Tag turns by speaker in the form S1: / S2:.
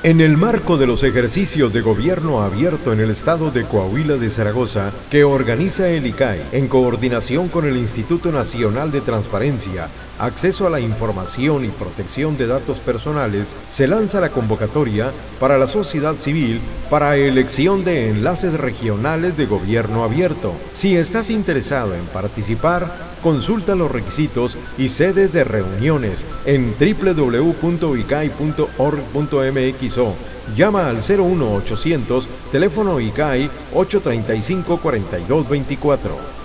S1: En el marco de los ejercicios de gobierno abierto en el estado de Coahuila de Zaragoza, que organiza el ICAI, en coordinación con el Instituto Nacional de Transparencia, Acceso a la Información y Protección de Datos Personales, se lanza la convocatoria para la sociedad civil para elección de enlaces regionales de gobierno abierto. Si estás interesado en participar, consulta los requisitos y sedes de reuniones en www.icai.org.mx o llama al 01800 teléfono ICAI 835-4224.